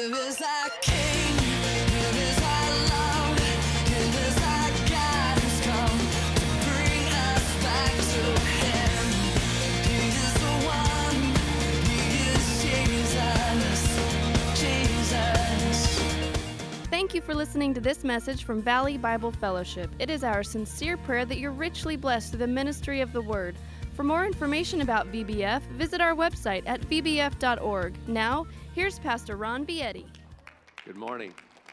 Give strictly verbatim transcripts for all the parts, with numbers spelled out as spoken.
Give us our King, give us our love, give us our guidance, come to bring us back to Him. He is the one, He is Jesus, Jesus. Thank you for listening to this message from Valley Bible Fellowship. It is our sincere prayer that you're richly blessed through the ministry of the Word. For more information about V B F, visit our website at v b f dot org. Now, here's Pastor Ron Bietti. Good morning.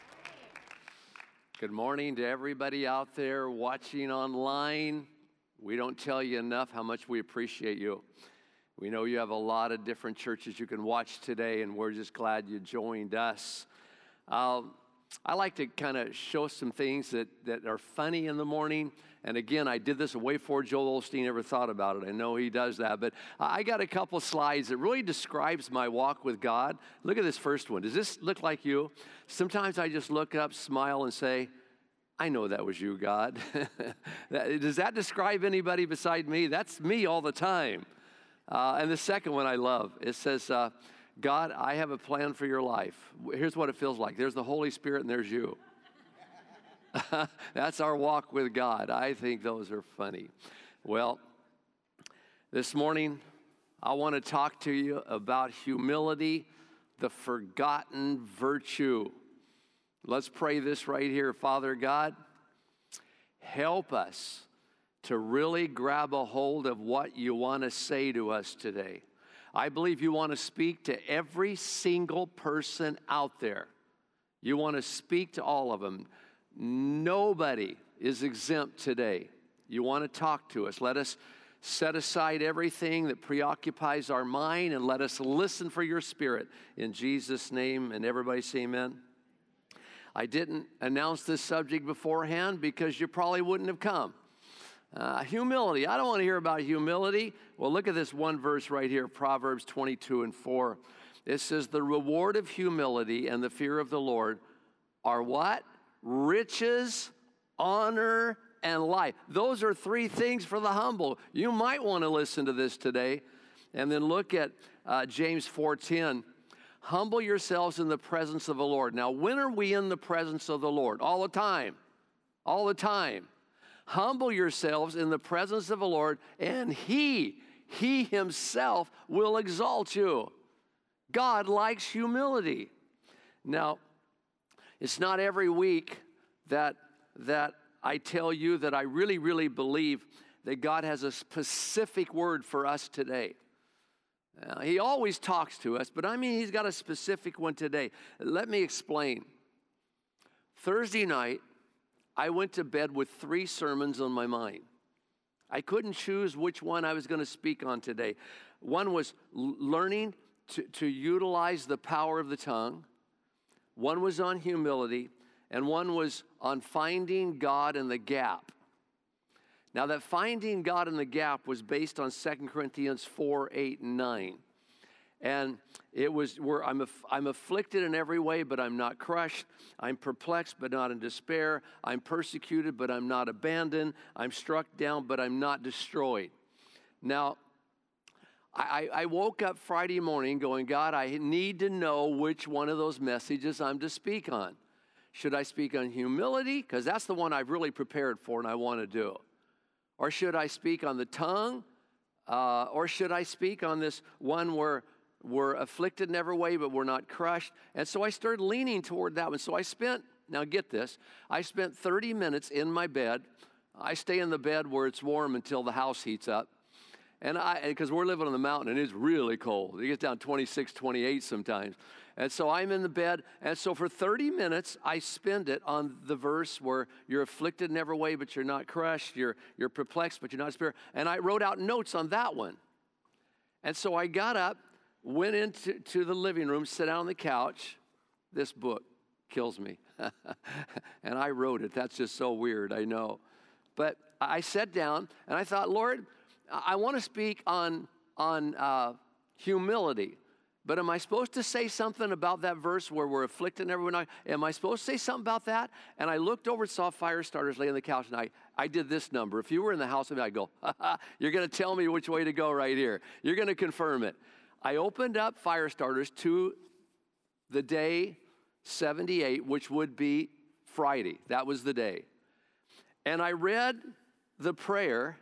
Good morning to everybody out there watching online. We don't tell you enough how much we appreciate you. We know you have a lot of different churches you can watch today, and we're just glad you joined us. Uh, I like to kind of show some things that, that are funny in the morning. And again, I did this way before Joel Osteen ever thought about it. I know he does that. But I got a couple slides that really describes my walk with God. Look at this first one. Does this look like you? Sometimes I just look up, smile, and say, I know that was you, God. Does that describe anybody beside me? That's me all the time. Uh, and the second one I love. It says, uh, God, I have a plan for your life. Here's what it feels like. There's the Holy Spirit and there's you. That's our walk with God. I think those are funny. Well, this morning, I want to talk to you about humility, the forgotten virtue. Let's pray this right here. Father God, help us to really grab a hold of what you want to say to us today. I believe you want to speak to every single person out there. You want to speak to all of them. Nobody is exempt today. You want to talk to us. Let us set aside everything that preoccupies our mind and let us listen for your Spirit. In Jesus' name, and everybody say amen. I didn't announce this subject beforehand because you probably wouldn't have come. Uh, humility. I don't want to hear about humility. Well, look at this one verse right here, Proverbs twenty-two and four. It says, the reward of humility and the fear of the Lord are what? Riches, honor, and life. Those are three things for the humble. You might want to listen to this today. And then look at uh, James four ten. Humble yourselves in the presence of the Lord. Now, when are we in the presence of the Lord? All the time. All the time. Humble yourselves in the presence of the Lord, and He, He Himself will exalt you. God likes humility. Now, it's not every week that, that I tell you that I really, really believe that God has a specific word for us today. Uh, he always talks to us, but I mean, He's got a specific one today. Let me explain. Thursday night, I went to bed with three sermons on my mind. I couldn't choose which one I was going to speak on today. One was l- learning to, to utilize the power of the tongue. One was on humility, and one was on finding God in the gap. Now, that finding God in the gap was based on Second Corinthians four, eight, and nine. And it was where I'm, aff- I'm afflicted in every way, but I'm not crushed. I'm perplexed, but not in despair. I'm persecuted, but I'm not abandoned. I'm struck down, but I'm not destroyed. Now, I, I woke up Friday morning going, God, I need to know which one of those messages I'm to speak on. Should I speak on humility? Because that's the one I've really prepared for and I want to do. Or should I speak on the tongue? Uh, or should I speak on this one where we're afflicted in every way, but we're not crushed? And so I started leaning toward that one. So I spent, now get this, I spent thirty minutes in my bed. I stay in the bed where it's warm until the house heats up. And I, because we're living on the mountain and it's really cold. It gets down twenty-six, twenty-eight sometimes. And so I'm in the bed. And so for thirty minutes, I spend it on the verse where you're afflicted in every way, but you're not crushed. You're, you're perplexed, but you're not despair. And I wrote out notes on that one. And so I got up, went into to the living room, sat down on the couch. This book kills me. And I wrote it. That's just so weird, I know. But I sat down and I thought, Lord, I want to speak on, on uh, humility. But am I supposed to say something about that verse where we're afflicted and everyone? Am I supposed to say something about that? And I looked over and saw fire starters laying on the couch, and I, I did this number. If you were in the house with me, I'd go, ha, ha, you're going to tell me which way to go right here. You're going to confirm it. I opened up fire starters to the day seventy-eight, which would be Friday. That was the day. And I read the prayer,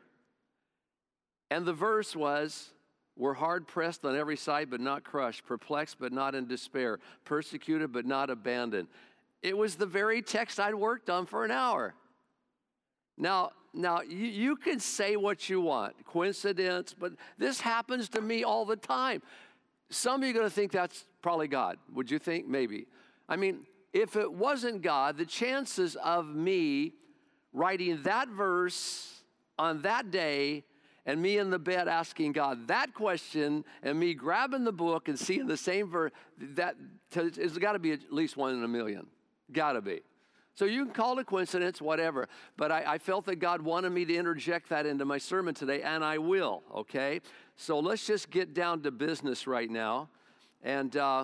and the verse was, we're hard-pressed on every side but not crushed, perplexed but not in despair, persecuted but not abandoned. It was the very text I'd worked on for an hour. Now, now you, you can say what you want, coincidence, but this happens to me all the time. Some of you are going to think that's probably God. Would you think? Maybe. I mean, if it wasn't God, the chances of me writing that verse on that day and me in the bed asking God that question and me grabbing the book and seeing the same verse, that it's got to be at least one in a million. Got to be. So you can call it a coincidence, whatever. But I, I felt that God wanted me to interject that into my sermon today, and I will, okay? So let's just get down to business right now. And uh,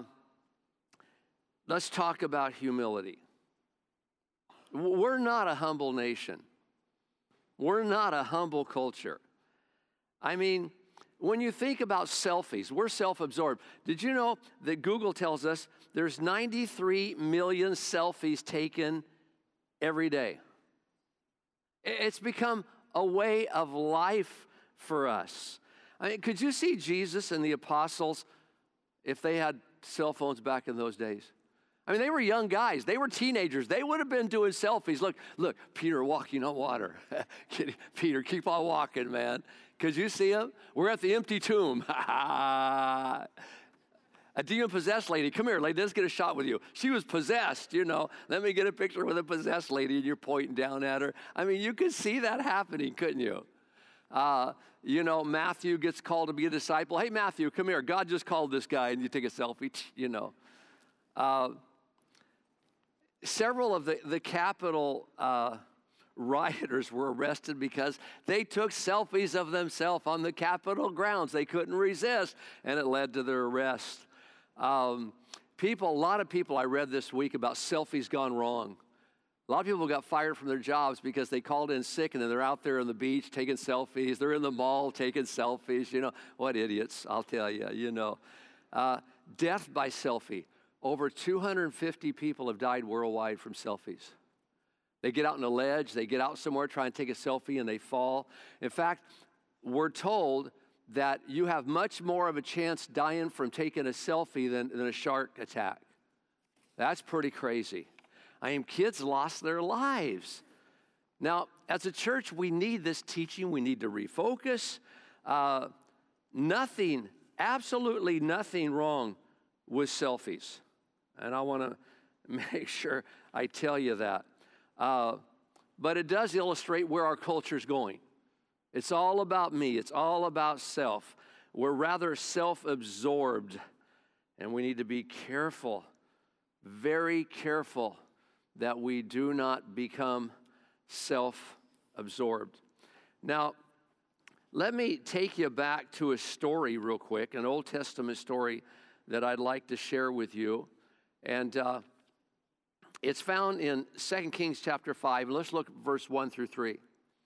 let's talk about humility. We're not a humble nation. We're not a humble culture. I mean, when you think about selfies, we're self-absorbed. Did you know that Google tells us there's ninety-three million selfies taken every day? It's become a way of life for us. I mean, could you see Jesus and the apostles if they had cell phones back in those days? I mean, they were young guys. They were teenagers. They would have been doing selfies. Look, look, Peter walking on water. Peter, keep on walking, man. Could you see him? We're at the empty tomb. A demon-possessed lady. Come here, lady. Let's get a shot with you. She was possessed, you know. Let me get a picture with a possessed lady, and you're pointing down at her. I mean, you could see that happening, couldn't you? Uh, you know, Matthew gets called to be a disciple. Hey, Matthew, come here. God just called this guy, and you take a selfie, you know. Uh, several of the, the capital uh, rioters were arrested because they took selfies of themselves on the Capitol grounds. They couldn't resist, and it led to their arrest. Um, people, a lot of people I read this week about selfies gone wrong. A lot of people got fired from their jobs because they called in sick, and then they're out there on the beach taking selfies. They're in the mall taking selfies. You know, what idiots, I'll tell you, you know. Uh, death by selfie. Over two hundred fifty people have died worldwide from selfies. They get out on a ledge, they get out somewhere, try and take a selfie, and they fall. In fact, we're told that you have much more of a chance dying from taking a selfie than, than a shark attack. That's pretty crazy. I mean, kids lost their lives. Now, as a church, we need this teaching. We need to refocus. Uh, nothing, absolutely nothing wrong with selfies. And I want to make sure I tell you that. Uh, but it does illustrate where our culture is going. It's all about me. It's all about self. We're rather self-absorbed, and we need to be careful, very careful, that we do not become self-absorbed. Now, let me take you back to a story real quick, an Old Testament story that I'd like to share with you. And uh, it's found in Second Kings chapter five. Let's look at verse one through three.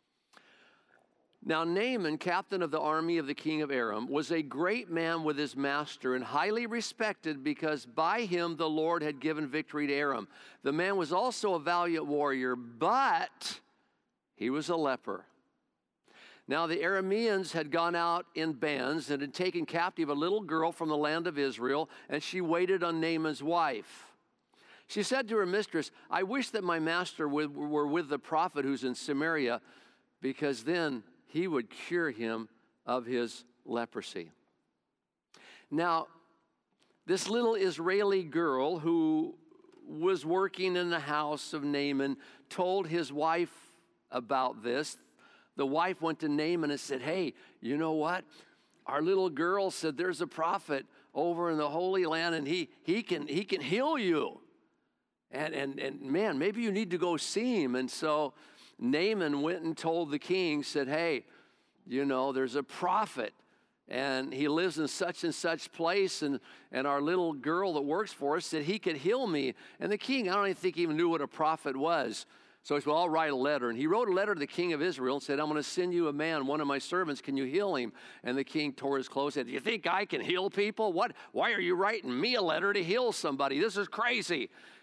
Now Naaman, captain of the army of the king of Aram, was a great man with his master and highly respected because by him the Lord had given victory to Aram. The man was also a valiant warrior, but he was a leper. Now the Arameans had gone out in bands and had taken captive a little girl from the land of Israel, and she waited on Naaman's wife. She said to her mistress, I wish that my master would, were with the prophet who's in Samaria, because then he would cure him of his leprosy. Now, this little Israeli girl who was working in the house of Naaman told his wife about this. The wife went to Naaman and said, hey, you know what? Our little girl said there's a prophet over in the Holy Land, and he he can he can heal you. And, and, and man, maybe you need to go see him. And so Naaman went and told the king, said, hey, you know, there's a prophet, and he lives in such and such place, and, and our little girl that works for us said he could heal me. And the king, I don't even think he even knew what a prophet was. So he said, well, I'll write a letter. And he wrote a letter to the king of Israel and said, I'm going to send you a man, one of my servants. Can you heal him? And the king tore his clothes and said, do you think I can heal people? What? Why are you writing me a letter to heal somebody? This is crazy.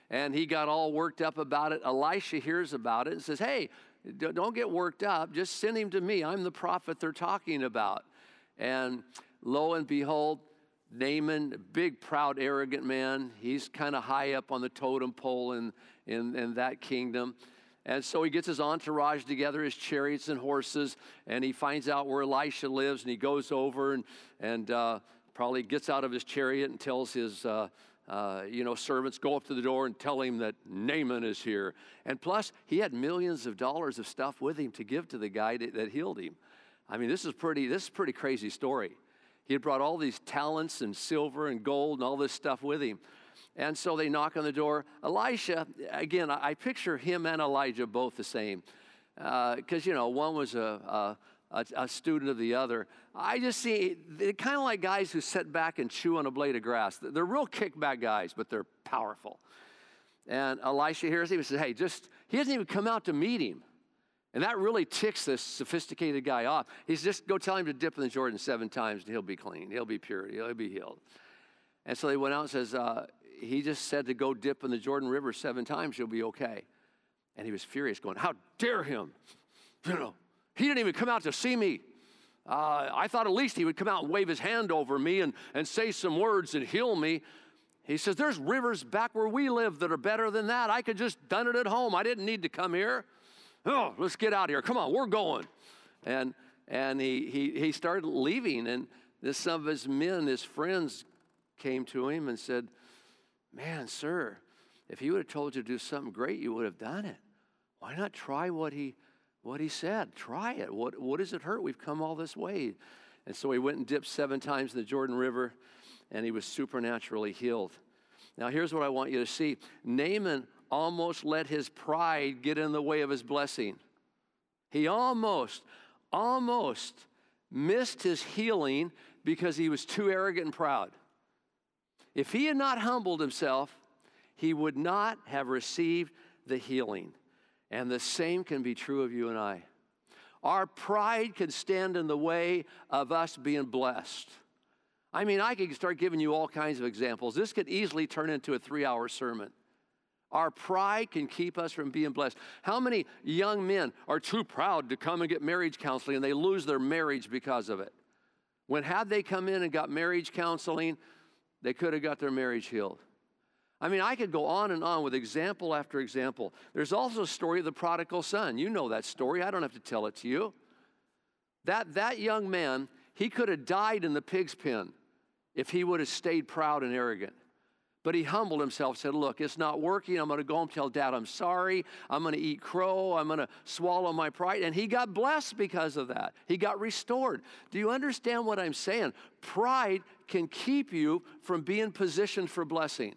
And he got all worked up about it. Elisha hears about it and says, hey, don't get worked up. Just send him to me. I'm the prophet they're talking about. And lo and behold, Naaman, big, proud, arrogant man. He's kind of high up on the totem pole in, in, in that kingdom. And so he gets his entourage together, his chariots and horses, and he finds out where Elisha lives, and he goes over and, and uh, probably gets out of his chariot and tells his uh, uh, you know, servants, go up to the door and tell him that Naaman is here. And plus, he had millions of dollars of stuff with him to give to the guy that, that healed him. I mean, this is pretty, this is a pretty crazy story. He had brought all these talents and silver and gold and all this stuff with him. And so they knock on the door. Elisha, again, I, I picture him and Elijah both the same. Because, uh, you know, one was a, a, a student of the other. I just see, they're kind of like guys who sit back and chew on a blade of grass. They're real kickback guys, but they're powerful. And Elisha hears him and says, hey, just, he doesn't even come out to meet him. And that really ticks this sophisticated guy off. He's just, go tell him to dip in the Jordan seven times and he'll be clean. He'll be pure. He'll be healed. And so they went out and says, uh, he just said to go dip in the Jordan River seven times, you'll be okay. And he was furious, going, how dare him? You know, he didn't even come out to see me. Uh, I thought at least he would come out and wave his hand over me and, and say some words and heal me. He says, there's rivers back where we live that are better than that. I could just done it at home. I didn't need to come here. Oh, let's get out of here. Come on, we're going. And and he he he started leaving, and this, some of his men, his friends, came to him and said, man, sir, if he would have told you to do something great, you would have done it. Why not try what he what he said? Try it. What what does it hurt? We've come all this way. And so he went and dipped seven times in the Jordan River, and he was supernaturally healed. Now here's what I want you to see. Naaman almost let his pride get in the way of his blessing. He almost, almost missed his healing because he was too arrogant and proud. If he had not humbled himself, he would not have received the healing. And the same can be true of you and I. Our pride can stand in the way of us being blessed. I mean, I could start giving you all kinds of examples. This could easily turn into a three-hour sermon. Our pride can keep us from being blessed. How many young men are too proud to come and get marriage counseling and they lose their marriage because of it? When had they come in and got marriage counseling, they could have got their marriage healed. I mean, I could go on and on with example after example. There's also a story of the prodigal son. You know that story. I don't have to tell it to you. That, that young man, he could have died in the pig's pen if he would have stayed proud and arrogant. But he humbled himself, said, look, it's not working. I'm going to go and tell Dad I'm sorry. I'm going to eat crow. I'm going to swallow my pride. And he got blessed because of that. He got restored. Do you understand what I'm saying? Pride can keep you from being positioned for blessing.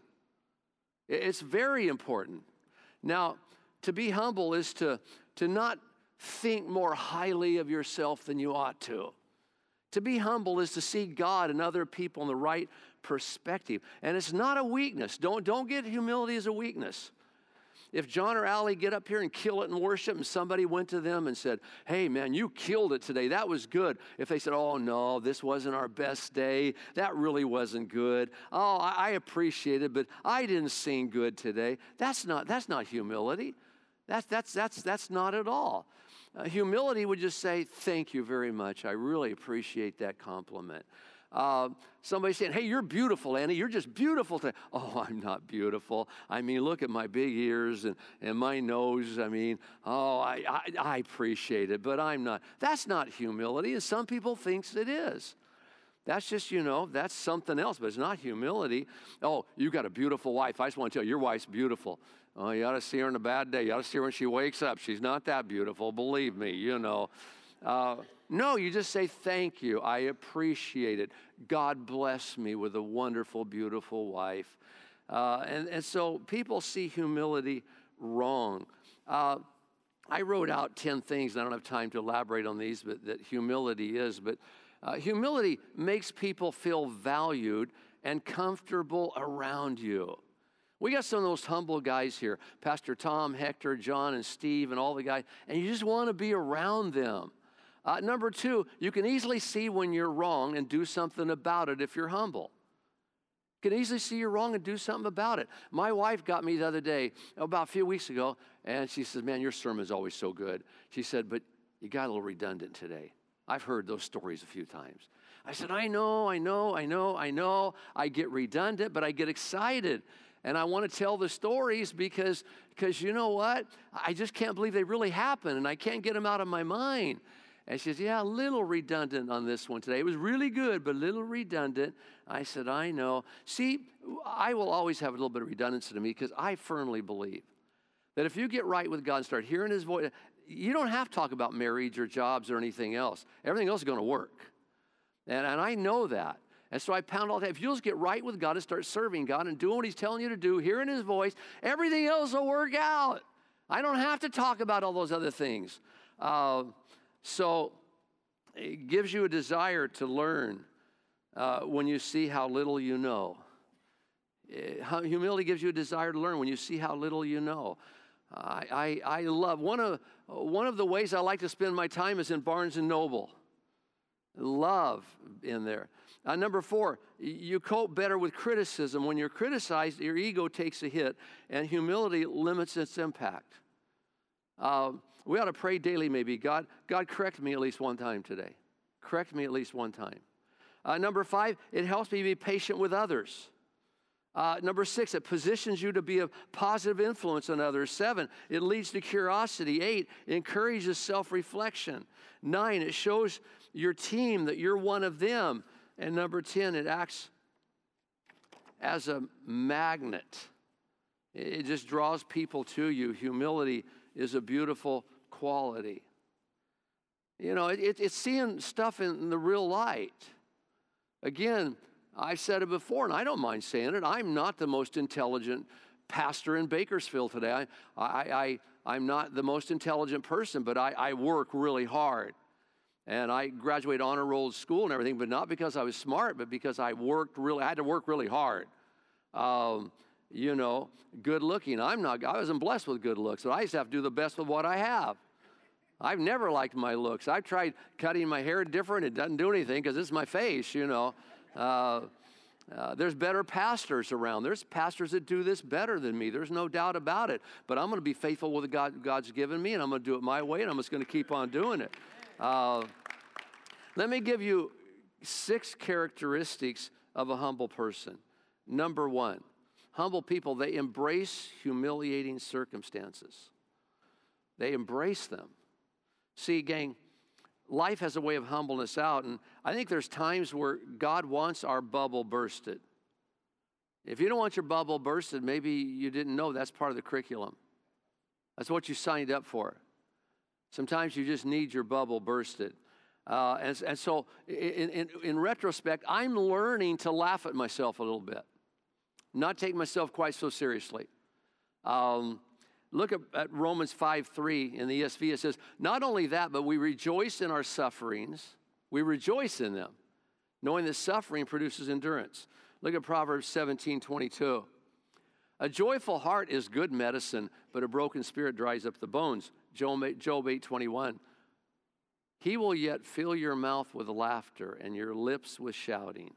It's very important. Now, to be humble is to, to not think more highly of yourself than you ought to. To be humble is to see God and other people in the right perspective. And it's not a weakness. Don't, don't get humility as a weakness. If John or Allie get up here and kill it in worship and somebody went to them and said, hey, man, you killed it today. That was good. If they said, oh, no, this wasn't our best day. That really wasn't good. Oh, I, I appreciate it, but I didn't sing good today. That's not, that's not humility. That's, that's, that's, that's not at all. Uh, humility would just say, thank you very much. I really appreciate that compliment. Uh, somebody saying, hey, you're beautiful, Annie. You're just beautiful today. Oh, I'm not beautiful. I mean, look at my big ears and, and my nose. I mean, oh, I, I, I appreciate it, but I'm not. That's not humility, and some people think it is. That's just, you know, that's something else, but it's not humility. Oh, you got a beautiful wife. I just want to tell you, your wife's beautiful. Oh, you ought to see her on a bad day. You ought to see her when she wakes up. She's not that beautiful, believe me, you know. Uh, no, you just say, thank you. I appreciate it. God bless me with a wonderful, beautiful wife. Uh, and, and so people see humility wrong. Uh, I wrote out ten things, and I don't have time to elaborate on these, but that humility is. But uh, humility makes people feel valued and comfortable around you. We got some of those humble guys here, Pastor Tom, Hector, John, and Steve, and all the guys, and you just want to be around them. Uh, number two, you can easily see when you're wrong and do something about it if you're humble. Can easily see you're wrong and do something about it. My wife got me the other day, about a few weeks ago, and she says, man, your sermon's always so good. She said, but you got a little redundant today. I've heard those stories a few times. I said, I know, I know, I know, I know. I get redundant, but I get excited. And I want to tell the stories because, because you know what? I just can't believe they really happened, and I can't get them out of my mind. And she says, yeah, a little redundant on this one today. It was really good, but a little redundant. I said, I know. See, I will always have a little bit of redundancy to me because I firmly believe that if you get right with God and start hearing his voice, you don't have to talk about marriage or jobs or anything else. Everything else is going to work. And, and I know that. And so I pound all that. If you just get right with God and start serving God and doing what he's telling you to do, hearing his voice, everything else will work out. I don't have to talk about all those other things. Uh, so it gives you a desire to learn uh, when you see how little you know. It, humility gives you a desire to learn when you see how little you know. I, I, I love, one of, one of the ways I like to spend my time is in Barnes and Noble. Love in there. Uh, number four, you cope better with criticism. When you're criticized, your ego takes a hit, and humility limits its impact. Uh, we ought to pray daily maybe. God, God, correct me at least one time today. Correct me at least one time. Uh, number five, it helps me be patient with others. Uh, number six, it positions you to be a positive influence on others. Seven, it leads to curiosity. Eight, it encourages self-reflection. Nine, it shows your team that you're one of them. And number ten, it acts as a magnet. It just draws people to you. Humility is a beautiful quality. You know, it, it's seeing stuff in the real light. Again, I've said it before, and I don't mind saying it. I'm not the most intelligent pastor in Bakersfield today. I, I, I, I'm not the most intelligent person, but I, I work really hard. And I graduated honor roll school and everything, but not because I was smart, but because I worked really, I had to work really hard. Um, you know, good looking. I'm not, I wasn't blessed with good looks, so I used to have to do the best with what I have. I've never liked my looks. I've tried cutting my hair different. It doesn't do anything because it's my face, you know. Uh, uh, there's better pastors around. There's pastors that do this better than me. There's no doubt about it. But I'm going to be faithful with what God, God's given me, and I'm going to do it my way, and I'm just going to keep on doing it. Uh, let me give you six characteristics of a humble person. Number one, humble people, they embrace humiliating circumstances. They embrace them. See, gang, life has a way of humbleness out, and I think there's times where God wants our bubble bursted. If you don't want your bubble bursted, maybe you didn't know that's part of the curriculum. That's what you signed up for. Sometimes you just need your bubble bursted. Uh, and, and so in, in, in retrospect, I'm learning to laugh at myself a little bit, not take myself quite so seriously. Um, look at, at Romans five three in the E S V. It says, not only that, but we rejoice in our sufferings. We rejoice in them, knowing that suffering produces endurance. Look at Proverbs seventeen twenty-two. A joyful heart is good medicine, but a broken spirit dries up the bones. Job eight twenty-one. He will yet fill your mouth with laughter and your lips with shouting.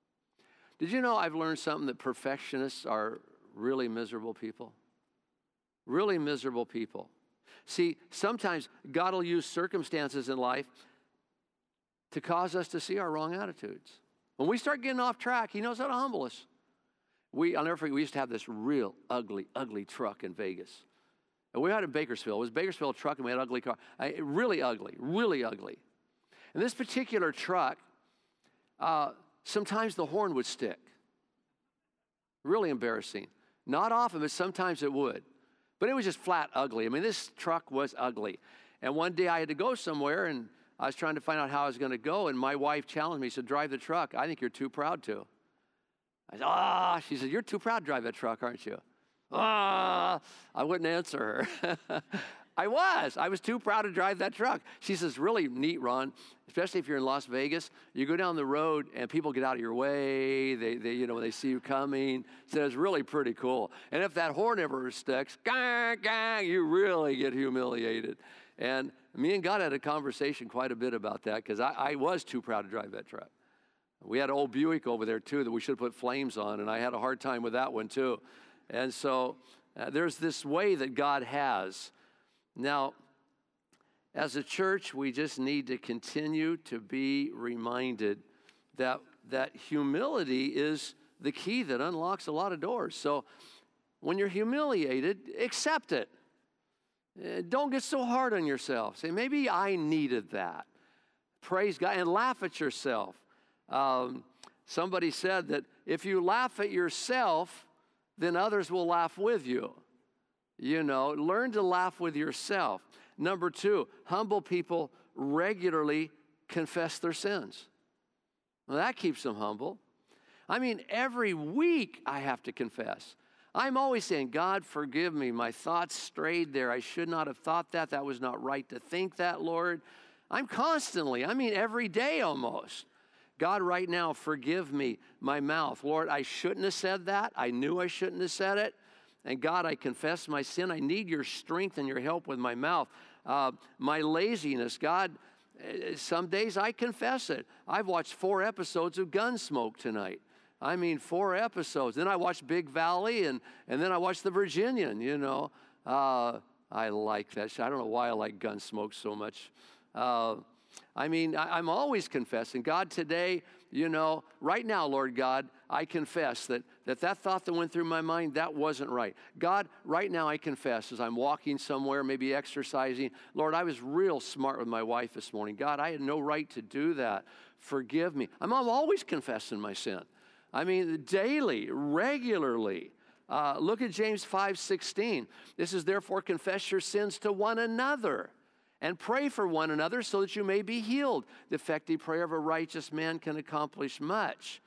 Did you know I've learned something that perfectionists are really miserable people? Really miserable people. See, sometimes God will use circumstances in life to cause us to see our wrong attitudes. When we start getting off track, he knows how to humble us. We, I'll never forget, we used to have this real ugly, ugly truck in Vegas. And we had it in Bakersfield. It was Bakersfield truck, and we had an ugly car. I, really ugly, really ugly. And this particular truck, uh, sometimes the horn would stick. Really embarrassing. Not often, but sometimes it would. But it was just flat ugly. I mean, this truck was ugly. And one day I had to go somewhere, and I was trying to find out how I was going to go, and my wife challenged me. She said, drive the truck. I think you're too proud to. I said, ah. She said, you're too proud to drive that truck, aren't you? Ah, I wouldn't answer her. I was. I was too proud to drive that truck. She says, really neat, Ron, especially if you're in Las Vegas. You go down the road and people get out of your way. They, they you know, they see you coming. So it's really pretty cool. And if that horn ever sticks, gang, gang, you really get humiliated. And me and God had a conversation quite a bit about that because I, I was too proud to drive that truck. We had an old Buick over there, too, that we should have put flames on, and I had a hard time with that one, too. And so uh, there's this way that God has. Now, as a church, we just need to continue to be reminded that, that humility is the key that unlocks a lot of doors. So when you're humiliated, accept it. Uh, Don't get so hard on yourself. Say, maybe I needed that. Praise God, and laugh at yourself. Um, somebody said that if you laugh at yourself, then others will laugh with you. You know, learn to laugh with yourself. Number two, humble people regularly confess their sins. Well, that keeps them humble. I mean, every week I have to confess. I'm always saying, God, forgive me. My thoughts strayed there. I should not have thought that. That was not right to think that, Lord. I'm constantly, I mean, every day almost. God, right now, forgive me, my mouth. Lord, I shouldn't have said that. I knew I shouldn't have said it. And God, I confess my sin. I need your strength and your help with my mouth. Uh, my laziness, God, some days I confess it. I've watched four episodes of Gunsmoke tonight. I mean, four episodes. Then I watched Big Valley, and, and then I watched The Virginian, you know. Uh, I like that show. I don't know why I like Gunsmoke so much. Uh, I mean, I, I'm always confessing. God, today, you know, right now, Lord God, I confess that, that that thought that went through my mind, that wasn't right. God, right now I confess as I'm walking somewhere, maybe exercising. Lord, I was real smart with my wife this morning. God, I had no right to do that. Forgive me. I'm, I'm always confessing my sin. I mean, daily, regularly. Uh, look at James five sixteen. This is, therefore, confess your sins to one another and pray for one another so that you may be healed. The effective prayer of a righteous man can accomplish much.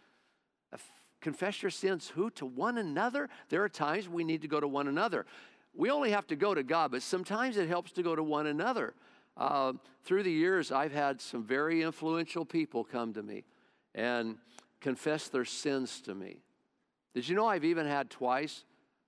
Confess your sins, who? To one another? There are times we need to go to one another. We only have to go to God, but sometimes it helps to go to one another. Uh, through the years, I've had some very influential people come to me and confess their sins to me. Did you know I've even had twice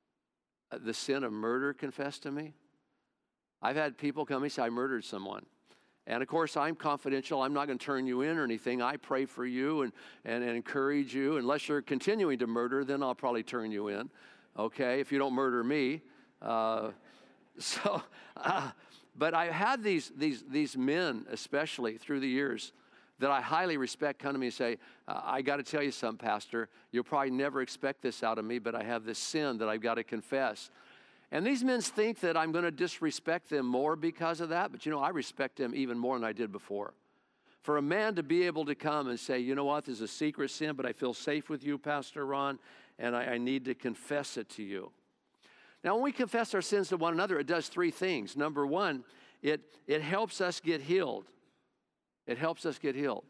the sin of murder confessed to me? I've had people come and say, I murdered someone. And of course, I'm confidential. I'm not going to turn you in or anything. I pray for you and, and, and encourage you. Unless you're continuing to murder, then I'll probably turn you in, okay, if you don't murder me. Uh, so, uh, but I had these, these, these men, especially through the years, that I highly respect come to me and say, uh, I got to tell you something, Pastor. You'll probably never expect this out of me, but I have this sin that I've got to confess. And these men think that I'm going to disrespect them more because of that, but you know, I respect them even more than I did before. For a man to be able to come and say, you know what, this is a secret sin, but I feel safe with you, Pastor Ron, and I, I need to confess it to you. Now, when we confess our sins to one another, it does three things. Number one, it, it helps us get healed. It helps us get healed.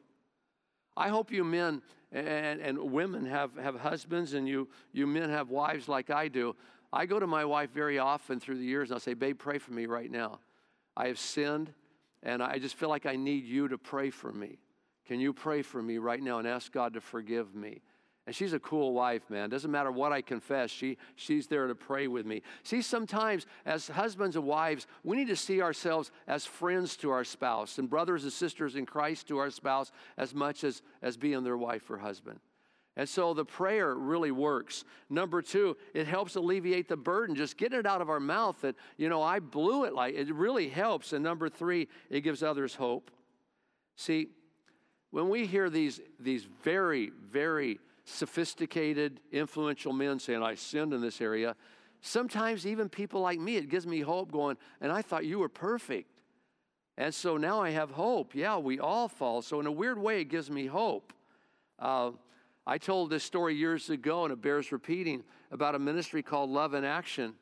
I hope you men and, and women have, have husbands, and you, you men have wives like I do. I go to my wife very often through the years, and I'll say, babe, pray for me right now. I have sinned, and I just feel like I need you to pray for me. Can you pray for me right now and ask God to forgive me? And she's a cool wife, man. Doesn't matter what I confess, she, she's there to pray with me. See, sometimes as husbands and wives, we need to see ourselves as friends to our spouse and brothers and sisters in Christ to our spouse as much as, as being their wife or husband. And so the prayer really works. Number two, it helps alleviate the burden. Just getting it out of our mouth that, you know, I blew it like, it really helps. And number three, it gives others hope. See, when we hear these, these very, very sophisticated, influential men saying, I sinned in this area, sometimes even people like me, it gives me hope going, and I thought you were perfect. And so now I have hope. Yeah, we all fall. So in a weird way, it gives me hope. Uh, I told this story years ago, and it bears repeating, about a ministry called Love in Action.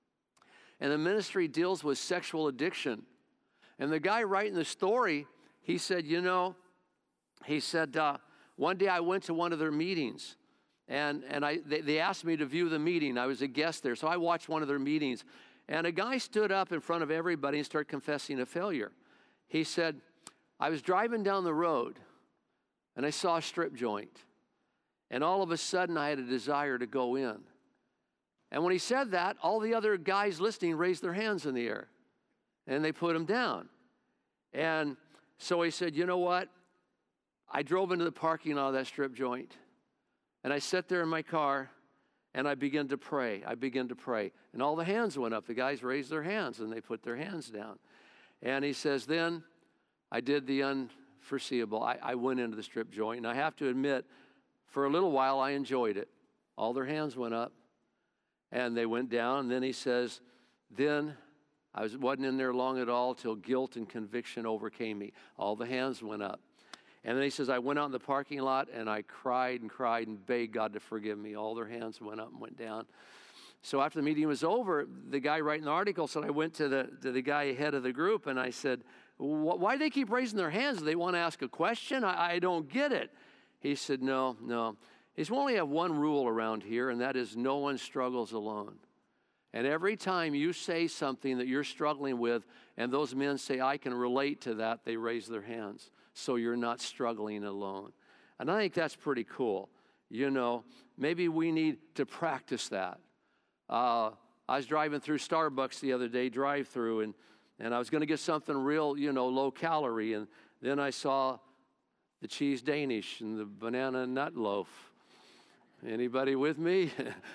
And the ministry deals with sexual addiction. And the guy writing the story, he said, you know, he said, uh, one day I went to one of their meetings, and, and I, they, they asked me to view the meeting. I was a guest there, so I watched one of their meetings. And a guy stood up in front of everybody and started confessing a failure. He said, I was driving down the road, and I saw a strip joint. And all of a sudden, I had a desire to go in. And when he said that, all the other guys listening raised their hands in the air. And they put them down. And so he said, you know what? I drove into the parking lot of that strip joint, and I sat there in my car, and I began to pray. I began to pray. And all the hands went up. The guys raised their hands, and they put their hands down. And he says, then I did the unforeseeable. I, I went into the strip joint, and I have to admit, for a little while, I enjoyed it. All their hands went up, and they went down. And then he says, then I was, wasn't in there long at all till guilt and conviction overcame me. All the hands went up. And then he says, I went out in the parking lot, and I cried and cried and begged God to forgive me. All their hands went up and went down. So after the meeting was over, the guy writing the article said, I went to the, to the guy head of the group, and I said, why do they keep raising their hands? Do they want to ask a question? I, I don't get it. He said, no, no. He said, we only have one rule around here, and that is no one struggles alone. And every time you say something that you're struggling with, and those men say, I can relate to that, they raise their hands. So you're not struggling alone. And I think that's pretty cool. You know, maybe we need to practice that. Uh, I was driving through Starbucks the other day, drive-through, and, and I was going to get something real, you know, low calorie. And then I saw the cheese Danish and the banana nut loaf. Anybody with me?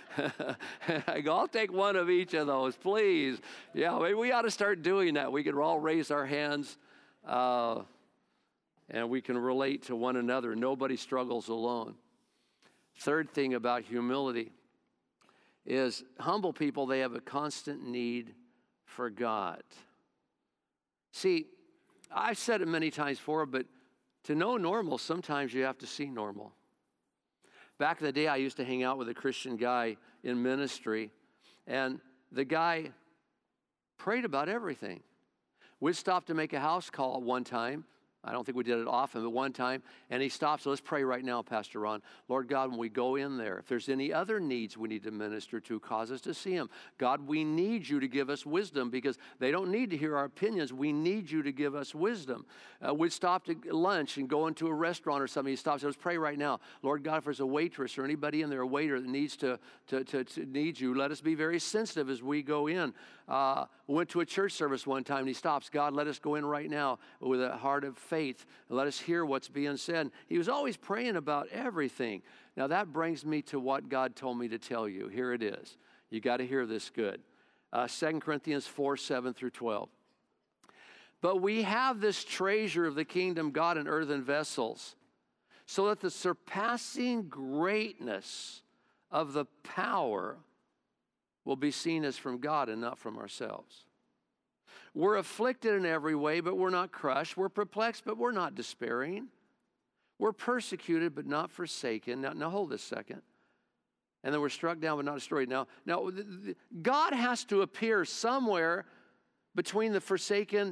I go, I'll take one of each of those, please. Yeah, maybe we ought to start doing that. We could all raise our hands. Uh, And we can relate to one another. Nobody struggles alone. Third thing about humility is humble people, they have a constant need for God. See, I've said it many times before, but to know normal, sometimes you have to see normal. Back in the day, I used to hang out with a Christian guy in ministry, and the guy prayed about everything. We'd stop to make a house call one time. I don't think we did it often, but one time, and he stops. So let's pray right now, Pastor Ron. Lord God, when we go in there, if there's any other needs we need to minister to, cause us to see them. God, we need you to give us wisdom because they don't need to hear our opinions. We need you to give us wisdom. Uh, we'd stop to lunch and go into a restaurant or something. He stops. Let's pray right now. Lord God, if there's a waitress or anybody in there, a waiter that needs to, to, to, to needs you, let us be very sensitive as we go in. Uh, we went to a church service one time, and he stops. God, let us go in right now with a heart of faith. And let us hear what's being said. He was always praying about everything. Now, that brings me to what God told me to tell you. Here it is. You got to hear this good. Uh, Second Corinthians four, seven through twelve. But we have this treasure of the kingdom God in earthen vessels, so that the surpassing greatness of the power will be seen as from God and not from ourselves. We're afflicted in every way, but we're not crushed. We're perplexed, but we're not despairing. We're persecuted, but not forsaken. Now, now hold this second. And then we're struck down, but not destroyed. Now, now God has to appear somewhere between the forsaken,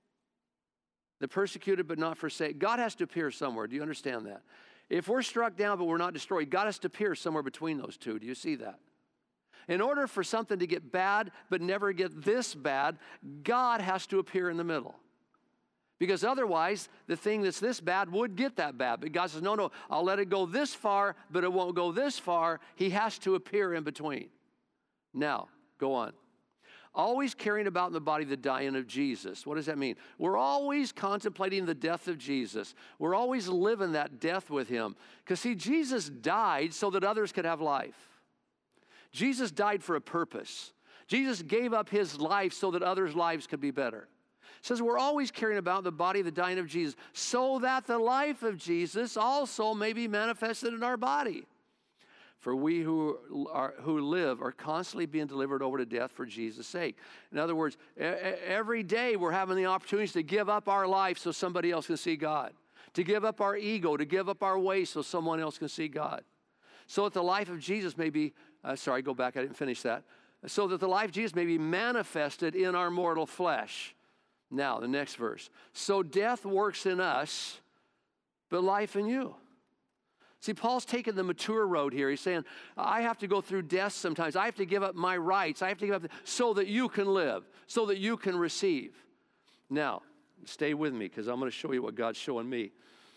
the persecuted, but not forsaken. God has to appear somewhere. Do you understand that? If we're struck down, but we're not destroyed, God has to appear somewhere between those two. Do you see that? In order for something to get bad but never get this bad, God has to appear in the middle. Because otherwise, the thing that's this bad would get that bad. But God says, no, no, I'll let it go this far, but it won't go this far. He has to appear in between. Now, go on. Always carrying about in the body the dying of Jesus. What does that mean? We're always contemplating the death of Jesus. We're always living that death with him. Because see, Jesus died so that others could have life. Jesus died for a purpose. Jesus gave up his life so that others' lives could be better. It says we're always carrying about the body, the dying of Jesus, so that the life of Jesus also may be manifested in our body. For we who are who live are constantly being delivered over to death for Jesus' sake. In other words, every day we're having the opportunities to give up our life so somebody else can see God. To give up our ego, to give up our way so someone else can see God. So that the life of Jesus may be Uh, sorry, go back, I didn't finish that. So that the life of Jesus may be manifested in our mortal flesh. Now, the next verse. So death works in us, but life in you. See, Paul's taking the mature road here. He's saying, I have to go through death sometimes. I have to give up my rights. I have to give up, the, so that you can live, so that you can receive. Now, stay with me, because I'm going to show you what God's showing me.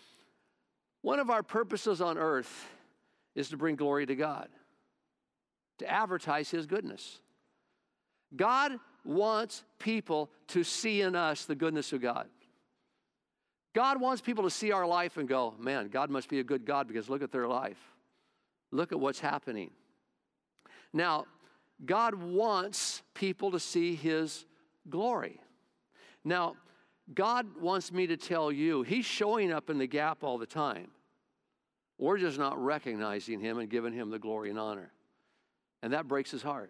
One of our purposes on earth is to bring glory to God, to advertise his goodness. God wants people to see in us the goodness of God. God wants people to see our life and go, man, God must be a good God because look at their life. Look at what's happening. Now, God wants people to see his glory. Now, God wants me to tell you, he's showing up in the gap all the time. We're just not recognizing him and giving him the glory and honor. And that breaks his heart.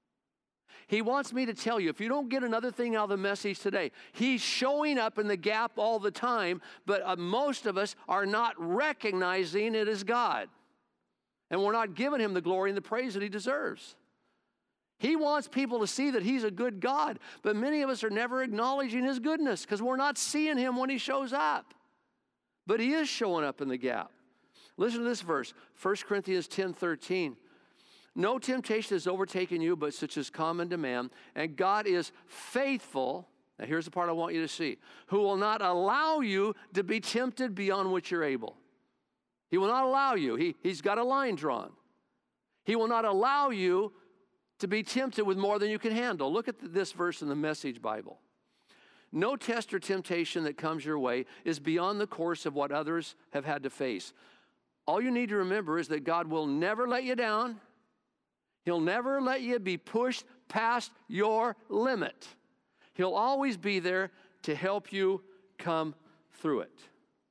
He wants me to tell you, if you don't get another thing out of the message today, he's showing up in the gap all the time, but uh, most of us are not recognizing it as God. And we're not giving him the glory and the praise that he deserves. He wants people to see that he's a good God, but many of us are never acknowledging his goodness because we're not seeing him when he shows up. But he is showing up in the gap. Listen to this verse, First Corinthians ten thirteen. No temptation has overtaken you, but such is common to man, and God is faithful. Now here's the part I want you to see. Who will not allow you to be tempted beyond what you're able. He will not allow you. He, he's got a line drawn. He will not allow you to be tempted with more than you can handle. Look at this verse in the Message Bible. No test or temptation that comes your way is beyond the course of what others have had to face. All you need to remember is that God will never let you down. He'll never let you be pushed past your limit. He'll always be there to help you come through it.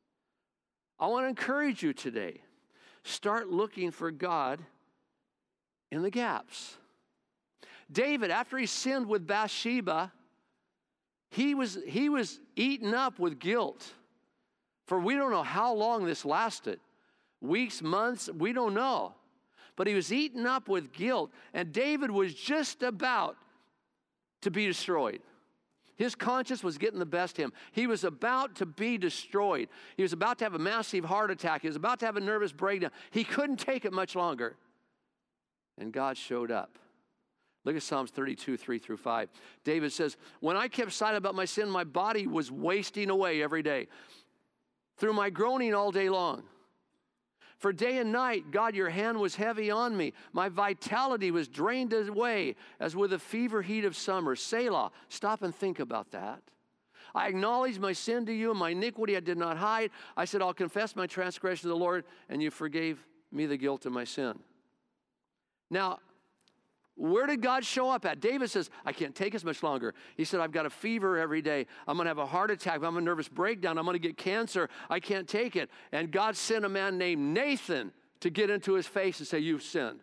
I want to encourage you today. Start looking for God in the gaps. David, after he sinned with Bathsheba, he was, he was eaten up with guilt. For we don't know how long this lasted. Weeks, months, we don't know. But he was eaten up with guilt, and David was just about to be destroyed. His conscience was getting the best of him. He was about to be destroyed. He was about to have a massive heart attack. He was about to have a nervous breakdown. He couldn't take it much longer. And God showed up. Look at Psalms thirty-two, three through five. David says, when I kept silent about my sin, my body was wasting away every day through my groaning all day long. For day and night, God, your hand was heavy on me. My vitality was drained away as with the fever heat of summer. Selah, stop and think about that. I acknowledged my sin to you and my iniquity I did not hide. I said, I'll confess my transgression to the Lord, and you forgave me the guilt of my sin. Now, where did God show up at? David says, I can't take this much longer. He said, I've got a fever every day. I'm going to have a heart attack. I'm a nervous breakdown. I'm going to get cancer. I can't take it. And God sent a man named Nathan to get into his face and say, you've sinned.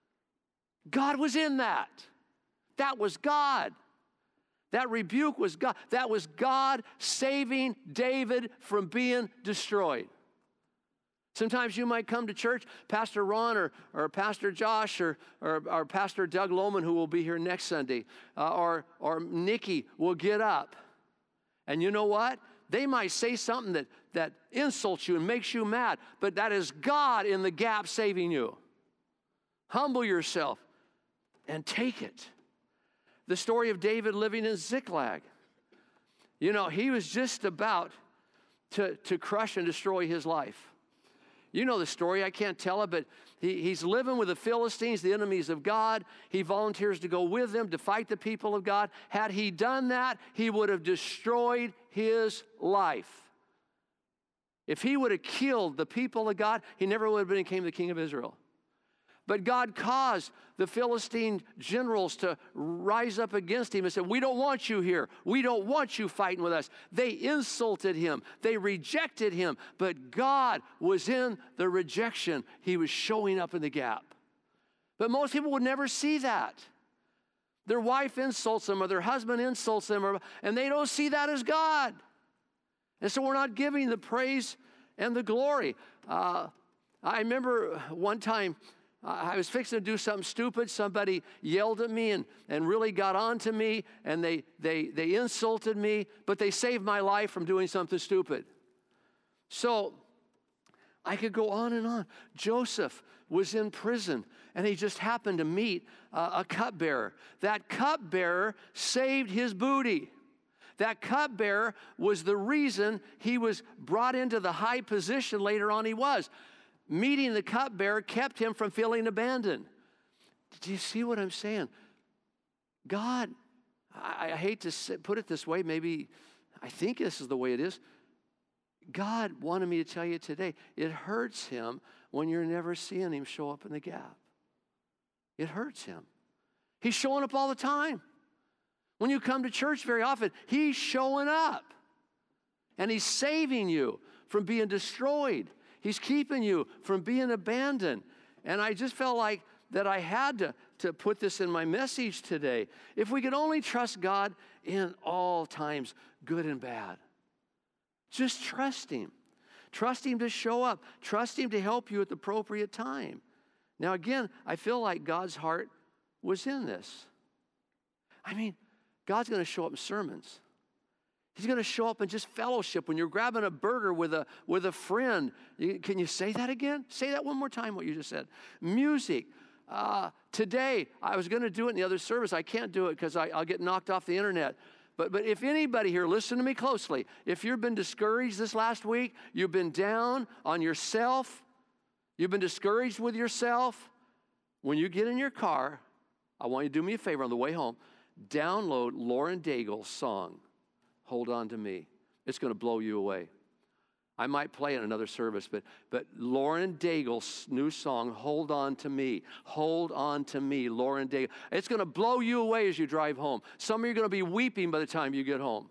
God was in that. That was God. That rebuke was God. That was God saving David from being destroyed. Sometimes you might come to church, Pastor Ron or, or Pastor Josh or, or, or Pastor Doug Lohman, who will be here next Sunday, uh, or, or Nikki will get up. And you know what? They might say something that, that insults you and makes you mad, but that is God in the gap saving you. Humble yourself and take it. The story of David living in Ziklag. You know, he was just about to, to crush and destroy his life. You know the story. I can't tell it, but he, he's living with the Philistines, the enemies of God. He volunteers to go with them to fight the people of God. Had he done that, he would have destroyed his life. If he would have killed the people of God, he never would have become the king of Israel. But God caused the Philistine generals to rise up against him and said, we don't want you here. We don't want you fighting with us. They insulted him. They rejected him. But God was in the rejection. He was showing up in the gap. But most people would never see that. Their wife insults them or their husband insults them, or, and they don't see that as God. And so we're not giving the praise and the glory. Uh, I remember one time, I was fixing to do something stupid. Somebody yelled at me and, and really got on to me, and they, they, they insulted me, but they saved my life from doing something stupid. So I could go on and on. Joseph was in prison, and he just happened to meet uh, a cupbearer. That cupbearer saved his booty. That cupbearer was the reason he was brought into the high position later on he was. Meeting the cupbearer kept him from feeling abandoned. Do you see what I'm saying? God, I, I hate to say, put it this way, maybe I think this is the way it is. God wanted me to tell you today, it hurts him when you're never seeing him show up in the gap. It hurts him. He's showing up all the time. When you come to church very often, he's showing up. And he's saving you from being destroyed. He's keeping you from being abandoned. And I just felt like that I had to, to put this in my message today. If we could only trust God in all times, good and bad. Just trust him. Trust him to show up. Trust him to help you at the appropriate time. Now again, I feel like God's heart was in this. I mean, God's going to show up in sermons. He's going to show up in just fellowship when you're grabbing a burger with a, with a friend. You, can you say that again? Say that one more time, what you just said. Music. Uh, today, I was going to do it in the other service. I can't do it because I'll get knocked off the internet. But, but if anybody here, listen to me closely. If you've been discouraged this last week, you've been down on yourself, you've been discouraged with yourself, when you get in your car, I want you to do me a favor on the way home. Download Lauren Daigle's song, Hold On to Me. It's going to blow you away. I might play it in another service, but, but Lauren Daigle's new song, Hold On to Me. Hold On to Me, Lauren Daigle. It's going to blow you away as you drive home. Some of you are going to be weeping by the time you get home.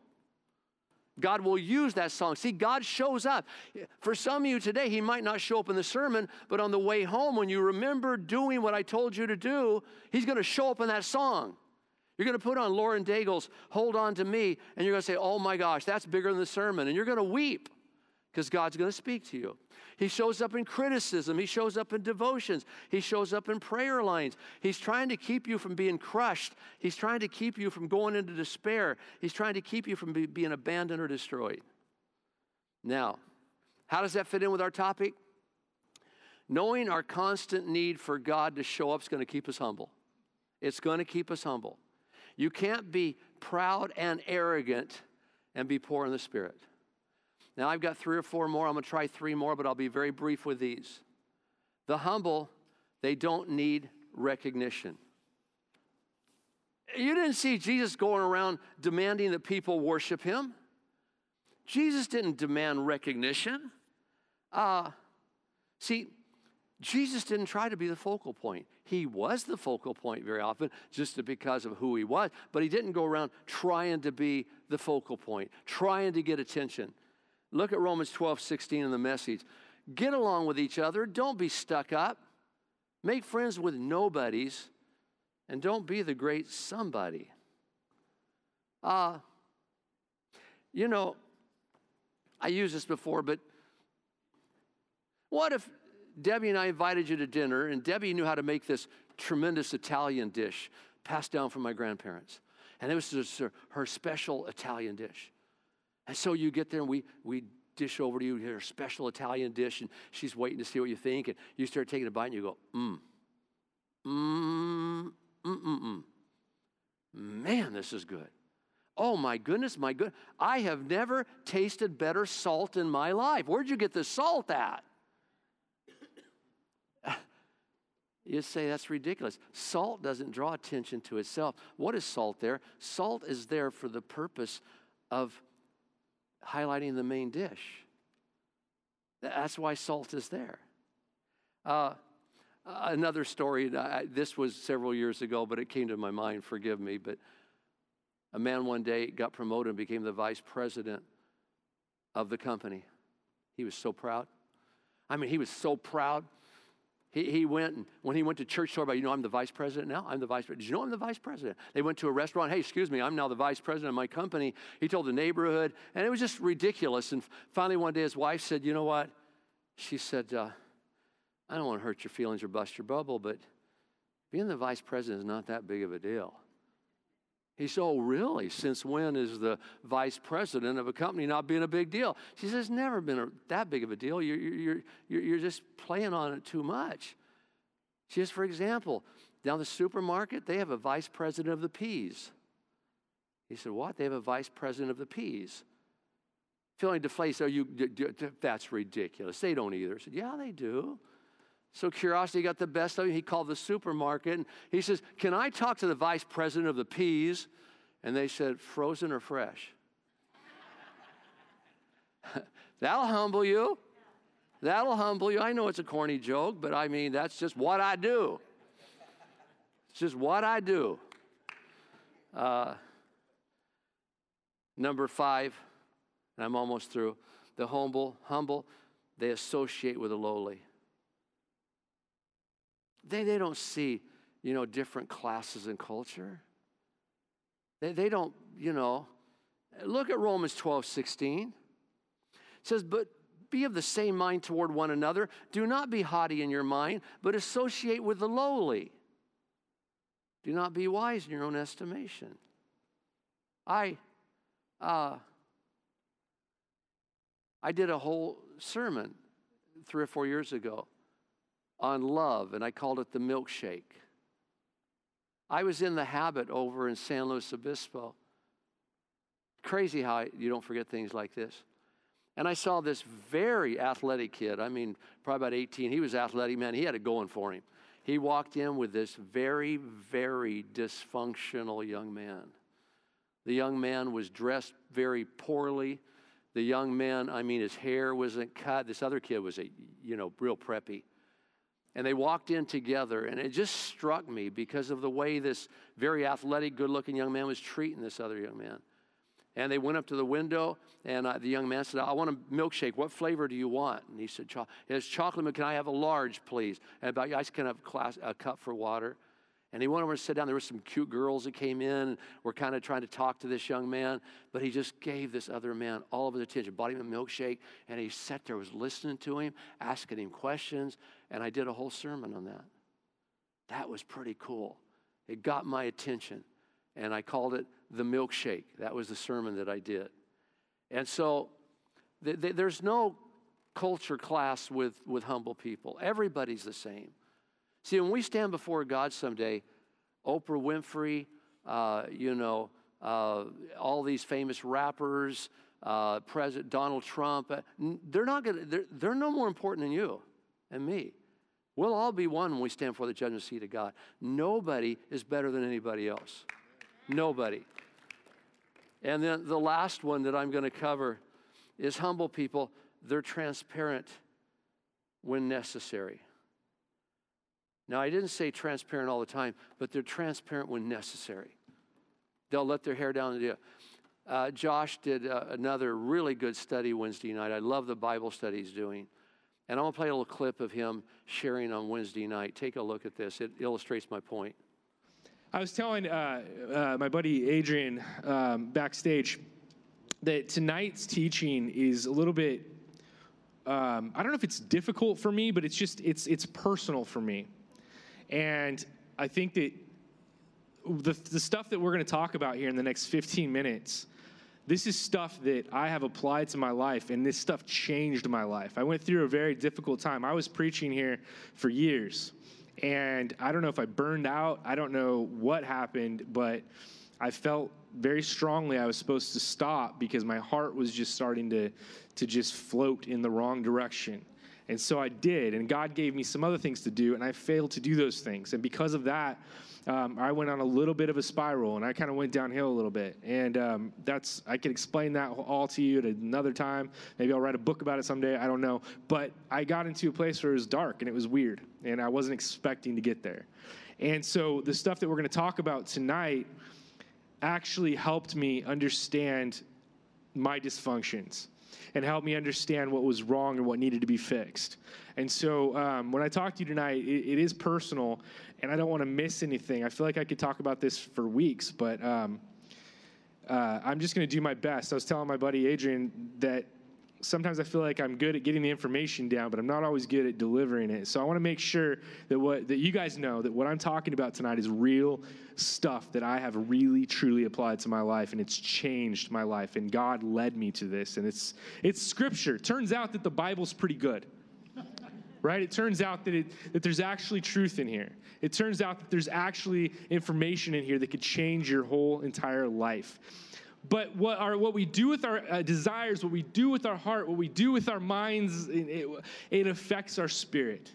God will use that song. See, God shows up. For some of you today, he might not show up in the sermon, but on the way home, when you remember doing what I told you to do, he's going to show up in that song. You're going to put on Lauren Daigle's Hold On to Me, and you're going to say, oh my gosh, that's bigger than the sermon. And you're going to weep because God's going to speak to you. He shows up in criticism. He shows up in devotions. He shows up in prayer lines. He's trying to keep you from being crushed. He's trying to keep you from going into despair. He's trying to keep you from be, being abandoned or destroyed. Now, how does that fit in with our topic? Knowing our constant need for God to show up is going to keep us humble. It's going to keep us humble. You can't be proud and arrogant and be poor in the Spirit. Now, I've got three or four more. I'm going to try three more, but I'll be very brief with these. The humble, they don't need recognition. You didn't see Jesus going around demanding that people worship him. Jesus didn't demand recognition. Uh, see, Jesus didn't try to be the focal point. He was the focal point very often just because of who he was, but he didn't go around trying to be the focal point, trying to get attention. Look at Romans twelve sixteen in the Message. Get along with each other. Don't be stuck up. Make friends with nobodies, and don't be the great somebody. Uh, you know, I used this before, but what if Debbie and I invited you to dinner, and Debbie knew how to make this tremendous Italian dish passed down from my grandparents. And it was just her, her special Italian dish. And so you get there, and we, we dish over to you her special Italian dish, and she's waiting to see what you think, and you start taking a bite, and you go, mmm, mmm, mmm, mmm, mmm. Man, this is good. Oh, my goodness, my good. I have never tasted better salt in my life. Where'd you get the salt at? You say that's ridiculous. Salt doesn't draw attention to itself. What is salt there? Salt is there for the purpose of highlighting the main dish. That's why salt is there. Uh, another story, I, this was several years ago, but it came to my mind, forgive me, but a man one day got promoted and became the vice president of the company. He was so proud. I mean, he was so proud. He, he went, and when he went to church, told about, you know, I'm the vice president now. I'm the vice president. Did you know I'm the vice president? They went to a restaurant. Hey, excuse me, I'm now the vice president of my company. He told the neighborhood, and it was just ridiculous. And finally one day his wife said, you know what? She said, uh, I don't want to hurt your feelings or bust your bubble, but being the vice president is not that big of a deal. He said, oh, really? Since when is the vice president of a company not being a big deal? She says, it's never been a, that big of a deal. You're, you're, you're, you're just playing on it too much. She says, for example, down the supermarket, they have a vice president of the peas. He said, what? They have a vice president of the peas. Feeling deflated, so you, that's ridiculous. They don't either. I said, yeah, they do. So curiosity got the best of him. He called the supermarket, and he says, can I talk to the vice president of the peas? And they said, frozen or fresh? That'll humble you. That'll humble you. I know it's a corny joke, but I mean, that's just what I do. It's just what I do. Uh, number five, and I'm almost through. The humble, humble, they associate with the lowly. They, they don't see, you know, different classes in culture. They, they don't, you know, look at Romans twelve sixteen. It says, but be of the same mind toward one another. Do not be haughty in your mind, but associate with the lowly. Do not be wise in your own estimation. I, uh, I did a whole sermon three or four years ago on love, and I called it the milkshake. I was in the habit over in San Luis Obispo. Crazy how I, you don't forget things like this. And I saw this very athletic kid. I mean, probably about eighteen. He was athletic, man. He had it going for him. He walked in with this very, very dysfunctional young man. The young man was dressed very poorly. The young man, I mean, his hair wasn't cut. This other kid was, a, you know, real preppy. And they walked in together, and it just struck me because of the way this very athletic, good-looking young man was treating this other young man. And they went up to the window, and uh, the young man said, I want a milkshake. What flavor do you want? And he said, Cho- it's chocolate milk. Can I have a large, please? And about, I can have a, class, a cup for water. And he went over and sat down. There were some cute girls that came in and were kind of trying to talk to this young man. But he just gave this other man all of his attention, bought him a milkshake, and he sat there, was listening to him, asking him questions. And I did a whole sermon on that. That was pretty cool. It got my attention. And I called it the milkshake. That was the sermon that I did. And so th- th- there's no culture class with, with humble people. Everybody's the same. See, when we stand before God someday, Oprah Winfrey, uh, you know, uh, all these famous rappers, uh, President Donald Trump, uh, they're not gonna. They're, they're no more important than you and me. We'll all be one when we stand before the judgment seat of God. Nobody is better than anybody else. Nobody. And then the last one that I'm going to cover is humble people. They're transparent when necessary. Now, I didn't say transparent all the time, but they're transparent when necessary. They'll let their hair down and do it. Uh, Josh did uh, another really good study Wednesday night. I love the Bible study he's doing. And I'm going to play a little clip of him sharing on Wednesday night. Take a look at this. It illustrates my point. I was telling uh, uh, my buddy Adrian um, backstage that tonight's teaching is a little bit, um, I don't know if it's difficult for me, but it's just, it's it's personal for me. And I think that the, the stuff that we're going to talk about here in the next fifteen minutes, this is stuff that I have applied to my life, and this stuff changed my life. I went through a very difficult time. I was preaching here for years. And I don't know if I burned out. I don't know what happened, but I felt very strongly I was supposed to stop because my heart was just starting to, to just float in the wrong direction. And so I did, and God gave me some other things to do, and I failed to do those things. And because of that, um, I went on a little bit of a spiral, and I kind of went downhill a little bit. And um, that's I could explain that all to you at another time. Maybe I'll write a book about it someday. I don't know. But I got into a place where it was dark, and it was weird, and I wasn't expecting to get there. And so the stuff that we're going to talk about tonight actually helped me understand my dysfunctions and helped me understand what was wrong and what needed to be fixed. And so um, when I talk to you tonight, it, it is personal, and I don't want to miss anything. I feel like I could talk about this for weeks, but um, uh, I'm just going to do my best. I was telling my buddy Adrian that sometimes I feel like I'm good at getting the information down, but I'm not always good at delivering it. So I want to make sure that what that you guys know that what I'm talking about tonight is real stuff that I have really, truly applied to my life, and it's changed my life, and God led me to this, and it's it's Scripture. Turns out that the Bible's pretty good, right? It turns out that it that there's actually truth in here. It turns out that there's actually information in here that could change your whole entire life. But what our what we do with our uh, desires, what we do with our heart, what we do with our minds, it, it, it affects our spirit.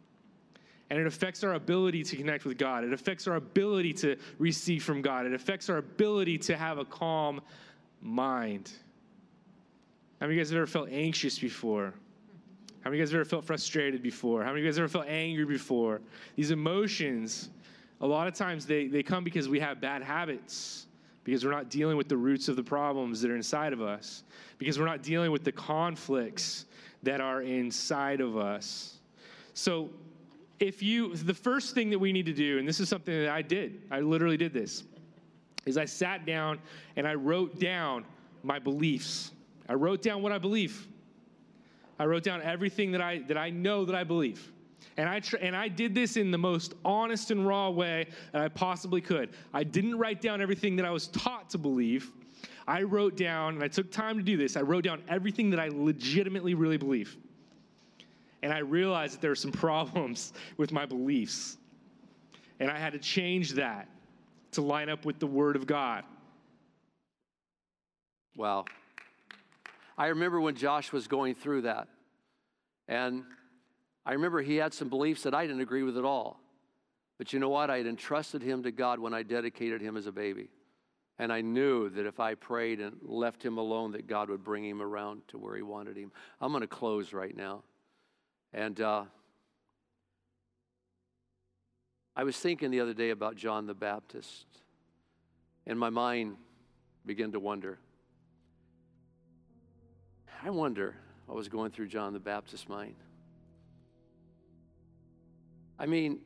And it affects our ability to connect with God. It affects our ability to receive from God. It affects our ability to have a calm mind. How many of you guys have ever felt anxious before? How many of you guys have ever felt frustrated before? How many of you guys have ever felt angry before? These emotions, a lot of times they, they come because we have bad habits, because we're not dealing with the roots of the problems that are inside of us, because we're not dealing with the conflicts that are inside of us. So if you, the first thing that we need to do, and this is something that I did, I literally did this, is I sat down and I wrote down my beliefs. I wrote down what I believe. I wrote down everything that I that I know that I believe. And I tr- and I did this in the most honest and raw way that I possibly could. I didn't write down everything that I was taught to believe. I wrote down, and I took time to do this, I wrote down everything that I legitimately really believe. And I realized that there were some problems with my beliefs. And I had to change that to line up with the Word of God. Wow. I remember when Josh was going through that. And I remember he had some beliefs that I didn't agree with at all. But you know what? I had entrusted him to God when I dedicated him as a baby. And I knew that if I prayed and left him alone, that God would bring him around to where he wanted him. I'm going to close right now. And uh, I was thinking the other day about John the Baptist. And my mind began to wonder. I wonder what was going through John the Baptist's mind. I mean,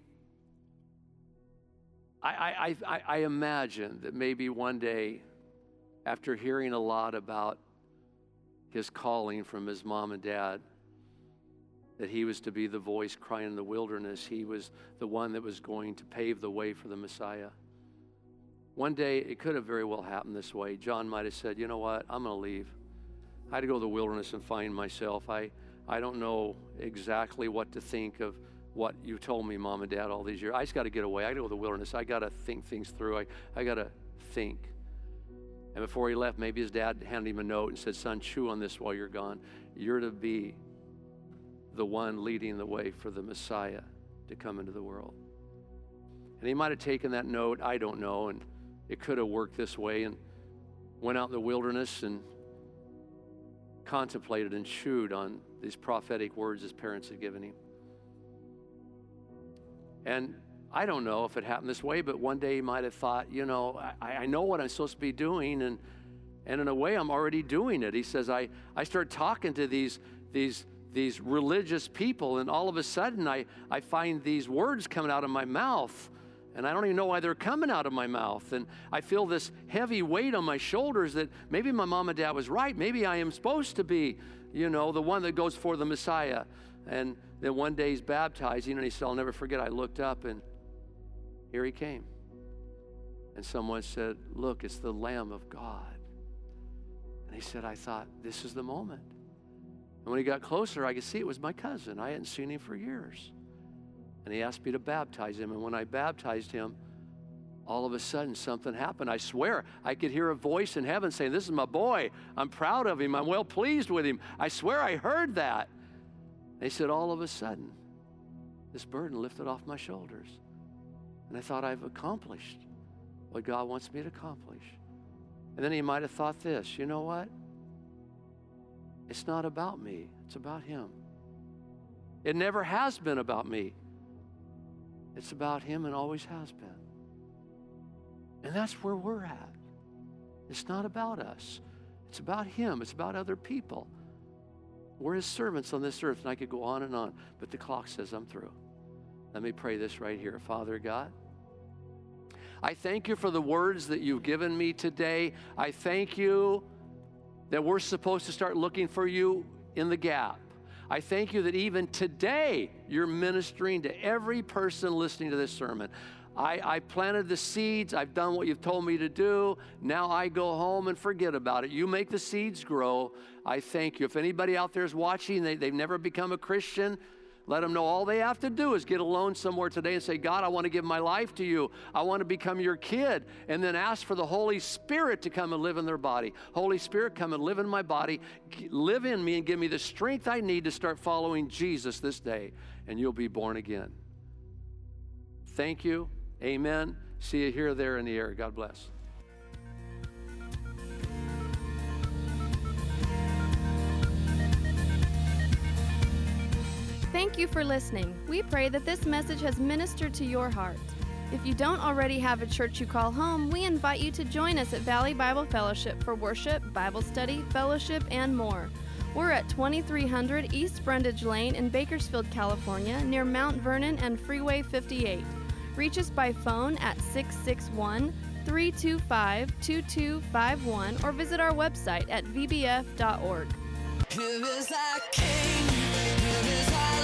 I, I, I, I imagine that maybe one day, after hearing a lot about his calling from his mom and dad, that he was to be the voice crying in the wilderness, he was the one that was going to pave the way for the Messiah. One day, it could have very well happened this way. John might have said, you know what, I'm going to leave. I had to go to the wilderness and find myself. I, I don't know exactly what to think of what you told me, Mom and Dad, all these years. I just got to get away. I got to go to the wilderness. I got to think things through. I, I got to think. And before he left, maybe his dad handed him a note and said, son, chew on this while you're gone. You're to be the one leading the way for the Messiah to come into the world. And he might have taken that note, I don't know, and it could have worked this way, and went out in the wilderness and contemplated and chewed on these prophetic words his parents had given him. And I don't know if it happened this way, but one day he might have thought, you know, I, I know what I'm supposed to be doing, and and in a way I'm already doing it. He says, I, I start talking to these these these religious people, and all of a sudden I, I find these words coming out of my mouth, and I don't even know why they're coming out of my mouth. And I feel this heavy weight on my shoulders that maybe my mom and dad was right. Maybe I am supposed to be, you know, the one that goes for the Messiah. And then one day he's baptizing, and he said, I'll never forget, I looked up, and here he came. And someone said, look, it's the Lamb of God. And he said, I thought, this is the moment. And when he got closer, I could see it was my cousin. I hadn't seen him for years. And he asked me to baptize him. And when I baptized him, all of a sudden something happened. I swear, I could hear a voice in heaven saying, this is my boy. I'm proud of him. I'm well pleased with him. I swear I heard that. And he said, all of a sudden, this burden lifted off my shoulders. And I thought, I've accomplished what God wants me to accomplish. And then he might have thought this, you know what? It's not about me. It's about him. It never has been about me. It's about him and always has been. And that's where we're at. It's not about us. It's about him. It's about other people. We're his servants on this earth, and I could go on and on, but the clock says I'm through. Let me pray this right here. Father God, I thank you for the words that you've given me today. I thank you that we're supposed to start looking for you in the gap. I thank you that even today you're ministering to every person listening to this sermon. I, I planted the seeds. I've done what you've told me to do. Now I go home and forget about it. You make the seeds grow. I thank you. If anybody out there is watching, they, they've never become a Christian, let them know all they have to do is get alone somewhere today and say, God, I want to give my life to you. I want to become your kid. And then ask for the Holy Spirit to come and live in their body. Holy Spirit, come and live in my body. Live in me and give me the strength I need to start following Jesus this day. And you'll be born again. Thank you. Amen. See you here, there, in the air. God bless. you for listening. We pray that this message has ministered to your heart. If you don't already have a church you call home, we invite you to join us at Valley Bible Fellowship for worship, Bible study, fellowship, and more. We're at twenty-three hundred East Brundage Lane in Bakersfield, California, near Mount Vernon and Freeway fifty-eight. Reach us by phone at six six one, three two five, two two five one or visit our website at v b f dot org. Here is our King, here is our